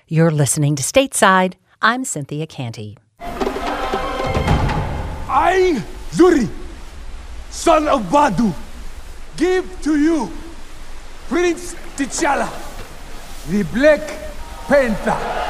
You're listening to Stateside. I'm Cynthia Canty. I, Zuri, son of Badu, give to you Prince T'Challa, the Black Panther.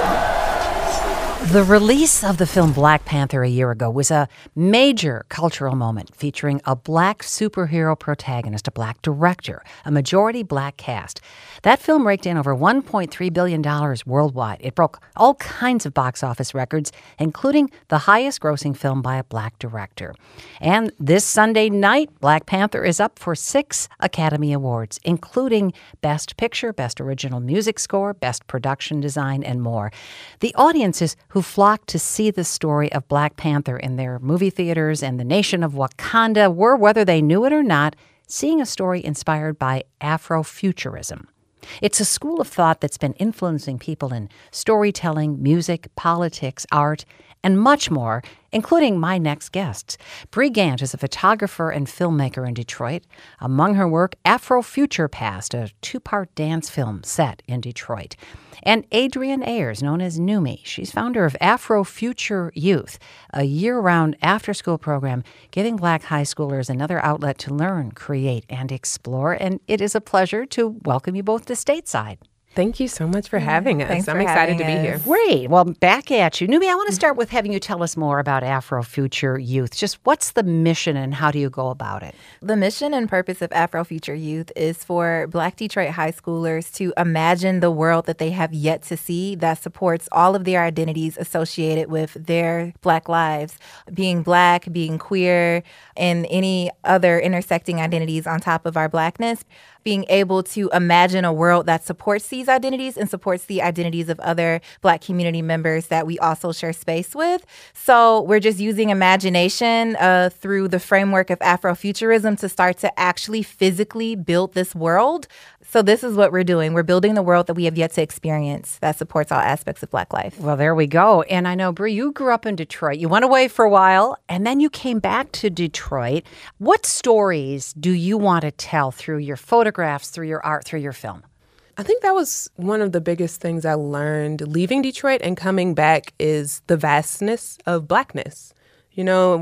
The release of the film Black Panther a year ago was a major cultural moment featuring a black superhero protagonist, a black director, a majority black cast. That film raked in over $1.3 billion worldwide. It broke all kinds of box office records, including the highest-grossing film by a black director. And this Sunday night, Black Panther is up for 6 Academy Awards, including Best Picture, Best Original Music Score, Best Production Design, and more. The audiences who flocked to see the story of Black Panther in their movie theaters and the nation of Wakanda were, whether they knew it or not, seeing a story inspired by Afrofuturism. It's a school of thought that's been influencing people in storytelling, music, politics, art, and much more, including my next guests. Bree Gant is a photographer and filmmaker in Detroit. Among her work, Afrofuture Past, a 2-part dance film set in Detroit. And Adrienne Ayers, known as Numi. She's founder of Afrofuture Youth, a year-round after-school program giving black high schoolers another outlet to learn, create, and explore. And it is a pleasure to welcome you both to Stateside. Thank you so much for having us. Thanks I'm for excited to be having here. us. Great. Well, back at you. Numi, I want to start with having you tell us more about Afrofuture Youth. Just what's the mission and how do you go about it? The mission and purpose of Afrofuture Youth is for Black Detroit high schoolers to imagine the world that they have yet to see that supports all of their identities associated with their Black lives, being Black, being queer, and any other intersecting identities on top of our Blackness. Being able to imagine a world that supports these identities and supports the identities of other Black community members that we also share space with. So we're just using imagination through the framework of Afrofuturism to start to actually physically build this world. So this is what we're doing. We're building the world that we have yet to experience that supports all aspects of Black life. Well, there we go. And I know, Bree, you grew up in Detroit. You went away for a while, and then you came back to Detroit. What stories do you want to tell through your photographs, through your art, through your film? I think that was one of the biggest things I learned leaving Detroit and coming back is the vastness of Blackness. You know,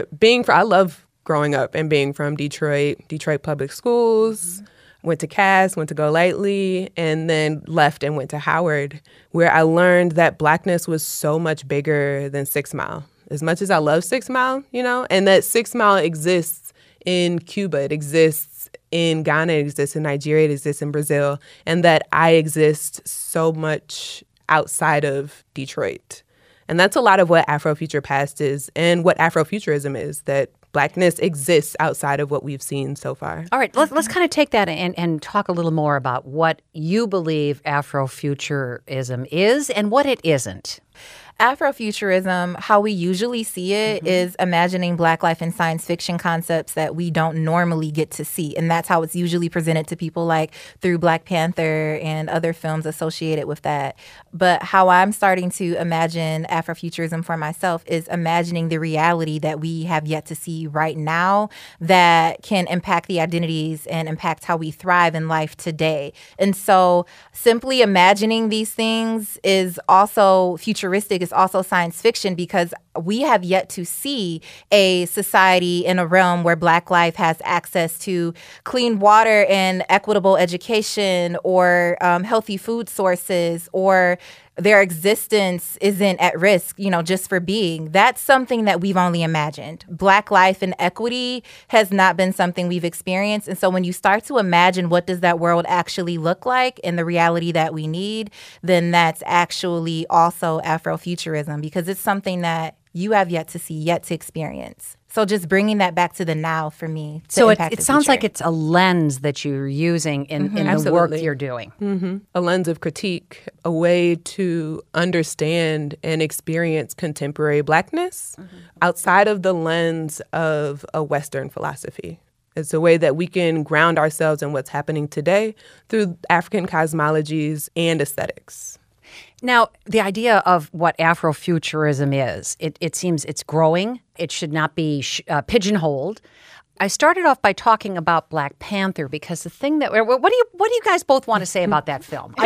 I love growing up and being from Detroit Public Schools. Went to Cass, went to Golightly, and then left and went to Howard, where I learned that Blackness was so much bigger than 6 Mile. As much as I love 6 Mile, you know, and that 6 Mile exists in Cuba, it exists in Ghana, it exists in Nigeria, it exists in Brazil, and that I exist so much outside of Detroit. And that's a lot of what Afrofuture Past is and what Afrofuturism is, that Blackness exists outside of what we've seen so far. All right, let's kind of take that and talk a little more about what you believe Afrofuturism is and what it isn't. Afrofuturism, how we usually see it is imagining Black life in science fiction concepts that we don't normally get to see. And that's how it's usually presented to people, like through Black Panther and other films associated with that. But how I'm starting to imagine Afrofuturism for myself is imagining the reality that we have yet to see right now that can impact the identities and impact how we thrive in life today. And so simply imagining these things is also futuristic. It's also science fiction because we have yet to see a society in a realm where Black life has access to clean water and equitable education or healthy food sources, or their existence isn't at risk, you know, just for being. That's something that we've only imagined. Black life and equity has not been something we've experienced. And so when you start to imagine what does that world actually look like and the reality that we need, then that's actually also Afrofuturism, because it's something that you have yet to see, yet to experience. So just bringing that back to the now for me. So it sounds like it's a lens that you're using in the work you're doing. Mm-hmm. A lens of critique, a way to understand and experience contemporary Blackness outside of the lens of a Western philosophy. It's a way that we can ground ourselves in what's happening today through African cosmologies and aesthetics. Now, the idea of what Afrofuturism is, it seems it's growing. It should not be pigeonholed. I started off by talking about Black Panther because the thing that what do you guys both want to say about that film?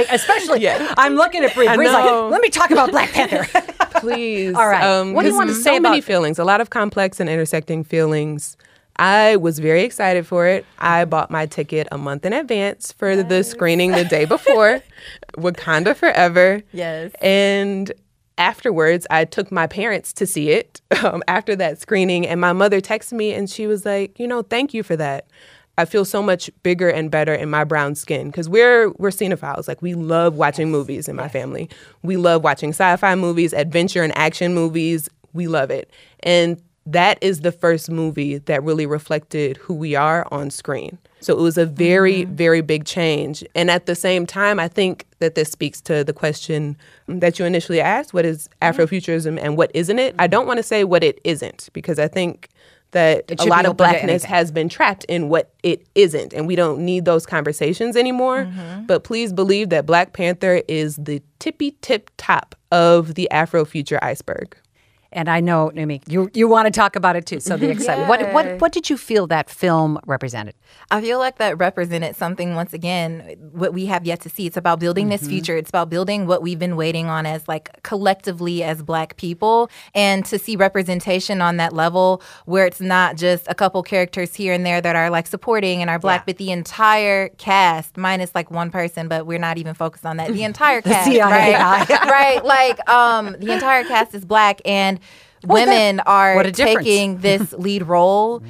I'm looking at Bree. Bree's like, let me talk about Black Panther. Please. All right. What do you want to say so about many feelings, a lot of complex and intersecting feelings. I was very excited for it. I bought my ticket a month in advance for the screening the day before, Wakanda Forever. Yes. And afterwards, I took my parents to see it after that screening. And my mother texted me and she was like, thank you for that. I feel so much bigger and better in my brown skin because we're cinephiles. Like, we love watching movies in my family. We love watching sci-fi movies, adventure and action movies. We love it. And that is the first movie that really reflected who we are on screen. So it was a very, very big change. And at the same time, I think that this speaks to the question that you initially asked, what is Afrofuturism and what isn't it? I don't want to say what it isn't, because I think that a lot of Blackness has been trapped in what it isn't, and we don't need those conversations anymore. But please believe that Black Panther is the tippy tip top of the Afrofuture iceberg. And I know, Numi, you want to talk about it too, so the excitement. Yeah. What did you feel that film represented? I feel like that represented something, once again, what we have yet to see. It's about building this future. It's about building what we've been waiting on as, like, collectively as Black people. And to see representation on that level where it's not just a couple characters here and there that are, like, supporting and are Black, but the entire cast, minus, like, one person, but we're not even focused on that. The entire cast, right? Right? Like, the entire cast is Black, and women are taking this lead role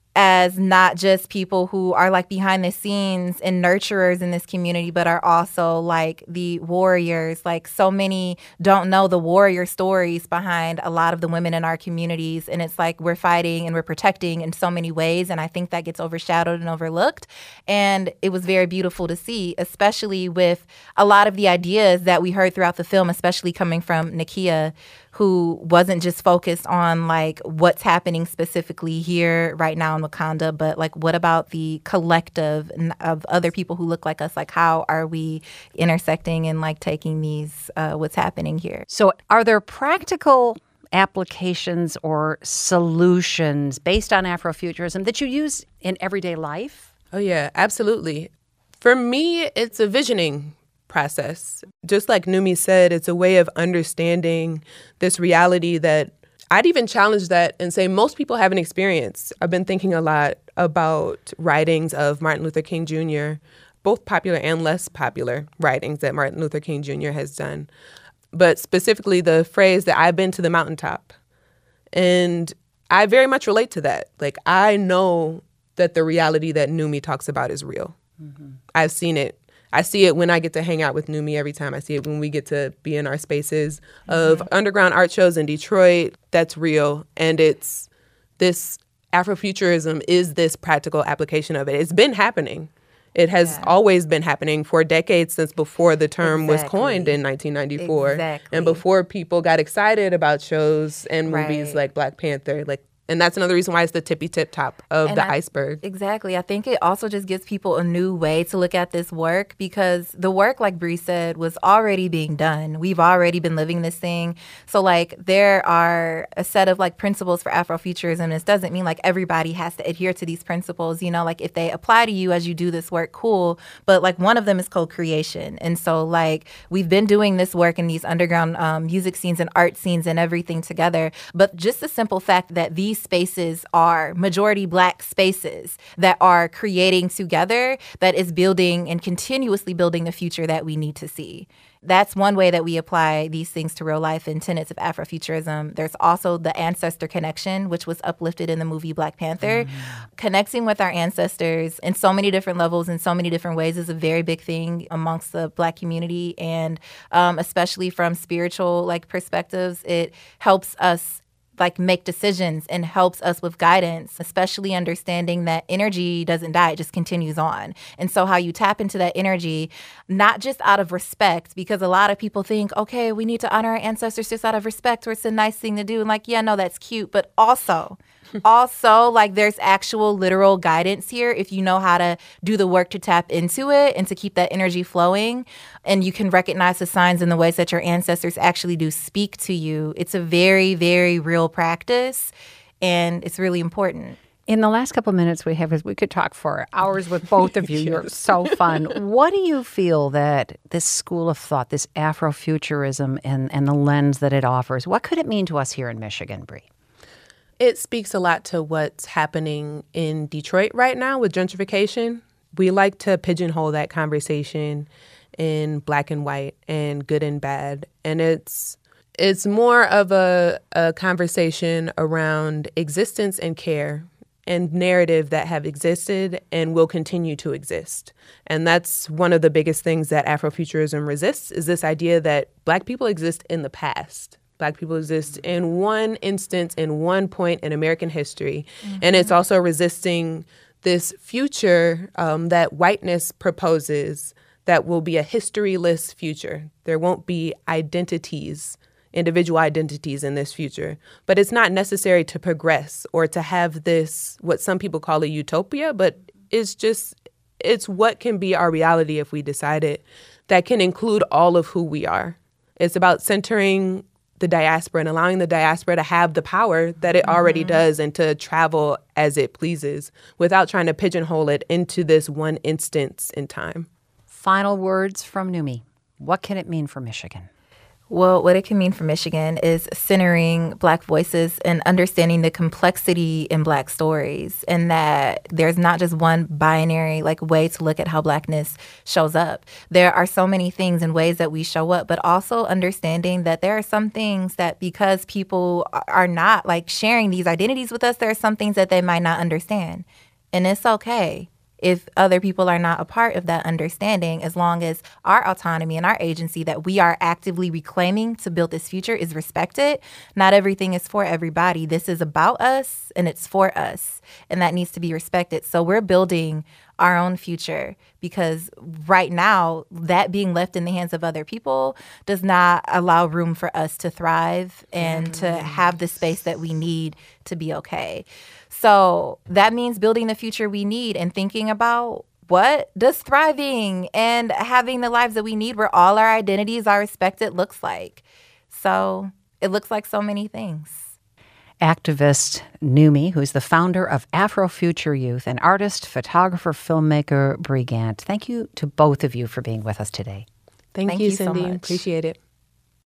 as not just people who are, like, behind the scenes and nurturers in this community, but are also, like, the warriors. Like, so many don't know the warrior stories behind a lot of the women in our communities. And it's like we're fighting and we're protecting in so many ways. And I think that gets overshadowed and overlooked. And it was very beautiful to see, especially with a lot of the ideas that we heard throughout the film, especially coming from Nakia, who wasn't just focused on, like, what's happening specifically here right now in Wakanda, but, like, what about the collective of other people who look like us? Like, how are we intersecting and, like, taking these, what's happening here? So are there practical applications or solutions based on Afrofuturism that you use in everyday life? Oh, yeah, absolutely. For me, it's a visioning process. Just like Numi said, it's a way of understanding this reality that I'd even challenge that and say most people haven't experienced. I've been thinking a lot about writings of Martin Luther King Jr., both popular and less popular writings that Martin Luther King Jr. has done. But specifically the phrase that I've been to the mountaintop. And I very much relate to that. Like, I know that the reality that Numi talks about is real. I've seen it. I see it when I get to hang out with Numi every time. I see it when we get to be in our spaces of underground art shows in Detroit. That's real. And it's this Afrofuturism is this practical application of it. It's been happening. It has always been happening for decades, since before the term was coined in 1994. And before people got excited about shows and movies like Black Panther. And that's another reason why it's the tippy tip top of the iceberg. Exactly. I think it also just gives people a new way to look at this work, because the work, like Bree said, was already being done. We've already been living this thing. So, like, there are a set of, like, principles for Afrofuturism. This doesn't mean, like, everybody has to adhere to these principles. You know, like, if they apply to you as you do this work, cool. But, like, one of them is co-creation. And so, like, we've been doing this work in these underground music scenes and art scenes and everything together. But just the simple fact that these spaces are majority Black spaces that are creating together, that is building and continuously building the future that we need to see. That's one way that we apply these things to real life and tenets of Afrofuturism. There's also the ancestor connection, which was uplifted in the movie Black Panther. Connecting with our ancestors in so many different levels, in so many different ways, is a very big thing amongst the Black community. And especially from spiritual, like, perspectives, it helps us, like, make decisions and helps us with guidance, especially understanding that energy doesn't die, it just continues on. And so how you tap into that energy, not just out of respect, because a lot of people think, okay, we need to honor our ancestors just out of respect, or it's a nice thing to do. And, like, yeah, no, that's cute. But also, like, there's actual literal guidance here if you know how to do the work to tap into it and to keep that energy flowing. And you can recognize the signs and the ways that your ancestors actually do speak to you. It's a very, very real practice, and it's really important. In the last couple of minutes we have, we could talk for hours with both of you. Yes. You're so fun. What do you feel that this school of thought, this Afrofuturism and the lens that it offers, what could it mean to us here in Michigan, Bree? It speaks a lot to what's happening in Detroit right now with gentrification. We like to pigeonhole that conversation in black and white and good and bad. And it's more of a conversation around existence and care and narrative that have existed and will continue to exist. And that's one of the biggest things that Afrofuturism resists, is this idea that Black people exist in the past. Black people exist in one instance, in one point in American history. Mm-hmm. And it's also resisting this future that whiteness proposes that will be a historyless future. There won't be individual identities in this future. But it's not necessary to progress or to have this, what some people call a utopia, but it's what can be our reality if we decide it, that can include all of who we are. It's about centering the diaspora and allowing the diaspora to have the power that it already does and to travel as it pleases without trying to pigeonhole it into this one instance in time. Final words from Numi. What can it mean for Michigan? Well, what it can mean for Michigan is centering Black voices and understanding the complexity in Black stories, and that there's not just one binary way to look at how Blackness shows up. There are so many things and ways that we show up, but also understanding that there are some things that because people are not sharing these identities with us, there are some things that they might not understand. And it's okay if other people are not a part of that understanding, as long as our autonomy and our agency that we are actively reclaiming to build this future is respected. Not everything is for everybody. This is about us and it's for us, and that needs to be respected. So we're building our own future, because right now that being left in the hands of other people does not allow room for us to thrive and to have the space that we need to be okay. So that means building the future we need and thinking about what does thriving and having the lives that we need where all our identities are respected looks like. So it looks like so many things. Activist Numi, who's the founder of Afrofuture Youth, and artist, photographer, filmmaker Bree Gantt. Thank you to both of you for being with us today. Thank you, so Cindy. much. Appreciate it.